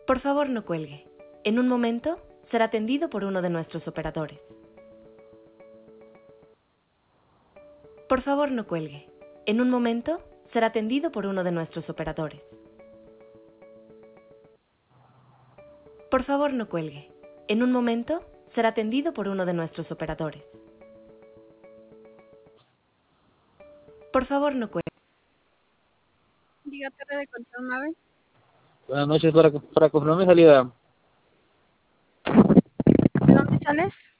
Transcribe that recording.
Por favor, no cuelgue. En un momento será atendido por uno de nuestros operadores. Por favor, no cuelgue. En un momento será atendido por uno de nuestros operadores. Por favor, no cuelgue. En un momento será atendido por uno de nuestros operadores. Por favor, no cuelgue. Diga Torre de Control Mave. Buenas noches, para confirmar mi salida. ¿De dónde sales?